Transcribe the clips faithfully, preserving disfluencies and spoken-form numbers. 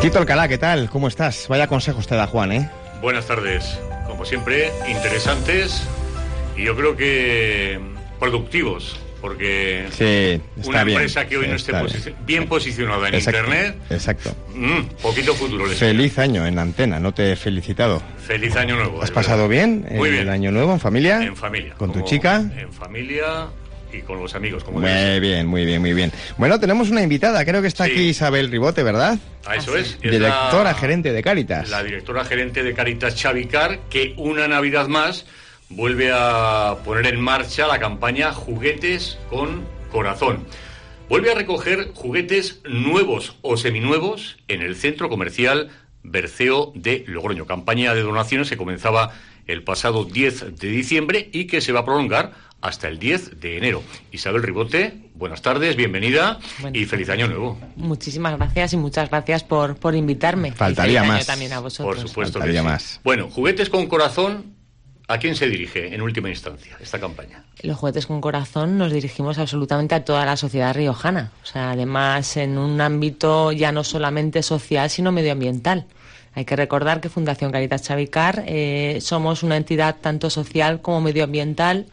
Tito Alcalá, ¿qué tal? ¿Cómo estás? Vaya consejos te da Juan, ¿eh? Buenas tardes. Como siempre, interesantes y yo creo que productivos, porque sí, está una bien, empresa que hoy sí, no esté bien. posi- bien posicionada en Exacto, Internet, exacto. Mmm, poquito futuro. Les Feliz año en antena, no te he felicitado. Feliz año nuevo. ¿Has pasado bien, Muy el bien. año nuevo en familia? En familia. ¿Con tu como- chica? En familia y con los amigos. Como Muy debe ser. bien, muy bien, muy bien. Bueno, tenemos una invitada, creo que está Sí. aquí Isabel Ribote, ¿verdad? Ah, eso es. es Directora la- gerente de Cáritas. La directora gerente de Cáritas Chavicar, que una Navidad más vuelve a poner en marcha la campaña Juguetes con Corazón. Vuelve a recoger juguetes nuevos o seminuevos en el centro comercial Berceo de Logroño. Campaña de donaciones que comenzaba el pasado diez de diciembre y que se va a prolongar hasta el diez de enero. Isabel Ribote, buenas tardes, bienvenida Buenas y feliz año nuevo. Muchísimas gracias y muchas gracias por, por invitarme. Faltaría Y feliz año más. también a vosotros. Por supuesto que Faltaría sí. más. Bueno, Juguetes con Corazón, ¿a quién se dirige en última instancia esta campaña? Los Juguetes con Corazón nos dirigimos absolutamente a toda la sociedad riojana. O sea, además en un ámbito ya no solamente social, sino medioambiental. Hay que recordar que Fundación Cáritas Chavicar eh, somos una entidad tanto social como medioambiental.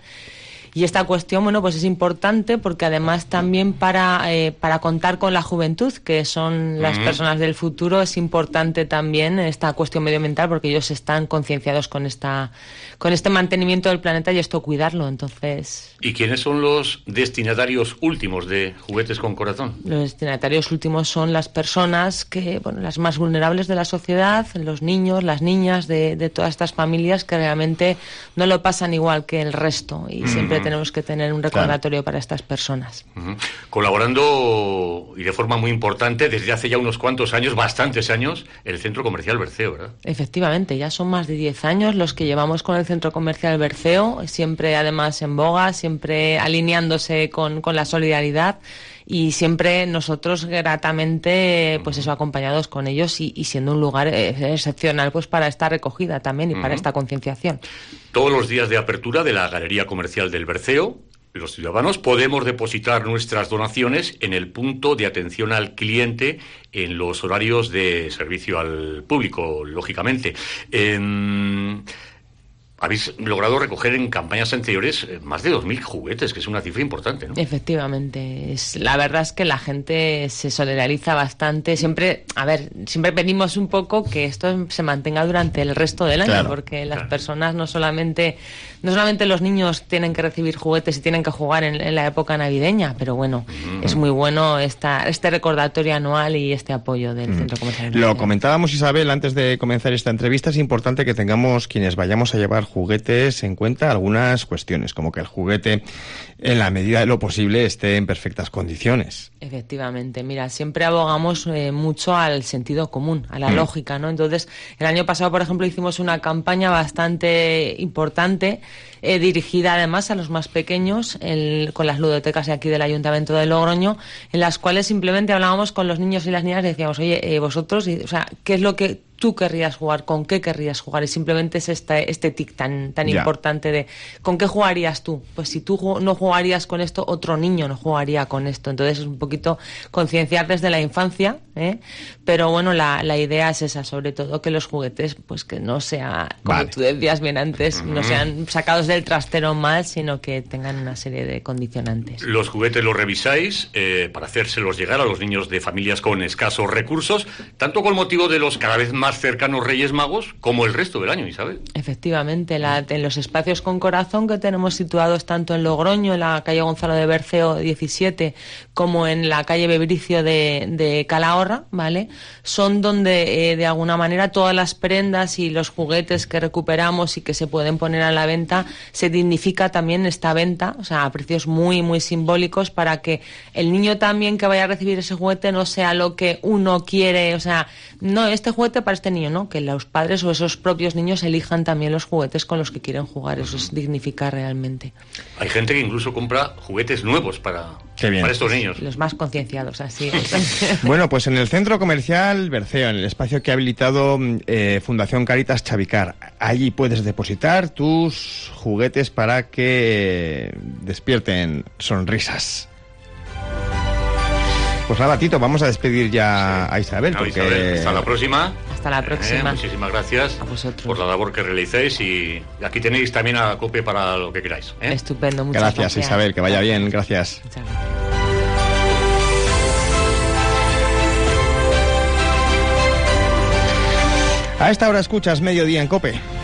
Y esta cuestión, bueno, pues es importante porque además también para, eh, para contar con la juventud, que son las Mm. personas del futuro, es importante también esta cuestión medioambiental porque ellos están concienciados con esta, con este mantenimiento del planeta y esto cuidarlo. Entonces, ¿Y quiénes son los destinatarios últimos de Juguetes con Corazón? los destinatarios últimos son las personas que, bueno, las más vulnerables de la sociedad, los niños, las niñas de, de todas estas familias que realmente no lo pasan igual que el resto y siempre tenemos que tener un recordatorio para estas personas. Ujú. Colaborando y de forma muy importante desde hace ya unos cuantos años, bastantes años, el Centro Comercial Berceo, ¿verdad? Efectivamente, ya son más de diez años los que llevamos con el Centro Comercial Berceo, siempre además en boga, siempre alineándose con, con la solidaridad y siempre nosotros gratamente, pues eso, acompañados con ellos y, y siendo un lugar eh, excepcional pues para esta recogida también y para Ujú. esta concienciación. Todos los días de apertura de la Galería Comercial del Berceo, los ciudadanos podemos depositar nuestras donaciones en el punto de atención al cliente en los horarios de servicio al público, lógicamente. Eh, habéis logrado recoger en campañas anteriores eh, más de dos mil juguetes, que es una cifra importante, ¿no? Efectivamente, es, la verdad es que la gente se solidariza bastante. Siempre, a ver, siempre pedimos un poco que esto se mantenga durante el resto del año, Claro, porque las claro. personas no solamente, no solamente los niños tienen que recibir juguetes y tienen que jugar en, en la época navideña, pero bueno, Mm. es muy bueno esta, este recordatorio anual y este apoyo del Centro Comercial. Lo comentábamos, Isabel, antes de comenzar esta entrevista. Es importante que tengamos, quienes vayamos a llevar juguetes, en cuenta algunas cuestiones, como que el juguete, en la medida de lo posible, esté en perfectas condiciones. Efectivamente, mira, siempre abogamos eh, mucho al sentido común, a la Mm. lógica, ¿no? Entonces, el año pasado, por ejemplo, hicimos una campaña bastante importante, eh, dirigida además a los más pequeños, el- con las ludotecas de aquí del Ayuntamiento de Logroño, en las cuales simplemente hablábamos con los niños y las niñas y decíamos, oye, eh, vosotros, y, o sea, ¿qué es lo que tú querrías jugar? ¿Con qué querrías jugar? Y simplemente es este, este tic tan, tan Ya. importante de ¿con qué jugarías tú? Pues si tú ju- no jugarías con esto, otro niño no jugaría con esto. Entonces es un poquito concienciar desde la infancia, ¿eh? Pero bueno, la, la idea es esa, sobre todo que los juguetes, pues que no sea, como Vale. tú decías bien antes, no sean sacados del trastero mal, sino que tengan una serie de condicionantes. Los juguetes los revisáis eh, para hacérselos llegar a los niños de familias con escasos recursos, tanto con motivo de los cada vez más cercanos Reyes Magos como el resto del año, Isabel. Efectivamente, la- en los espacios con corazón que tenemos situados tanto en Logroño, en la calle Gonzalo de Berceo diecisiete, como en la calle Bebricio de, de Calahorra, ¿vale? Son donde, eh, de alguna manera, todas las prendas y los juguetes que recuperamos y que se pueden poner a la venta, se dignifica también esta venta, o sea, a precios muy, muy simbólicos para que el niño también que vaya a recibir ese juguete no sea lo que uno quiere, o sea, no, este juguete para este niño, ¿no? Que los padres o esos propios niños elijan también los juguetes con los que quieren jugar. Eso es dignificar realmente. Hay gente que incluso compra juguetes nuevos para, Qué bien. para estos niños. Los más concienciados, así es. Bueno, pues en el Centro Comercial Berceo, en el espacio que ha habilitado eh, Fundación Cáritas Chavicar, allí puedes depositar tus juguetes para que despierten sonrisas. Pues nada, Tito, vamos a despedir ya sí. a Isabel. No, porque... Isabel, hasta la próxima. Hasta la próxima. Eh, muchísimas gracias a vosotros por la labor que realicéis y aquí tenéis también a COPE para lo que queráis. ¿eh? Estupendo, muchas gracias. gracias. Isabel, que vaya bien, gracias. Muchas gracias. A esta hora escuchas Mediodía en COPE.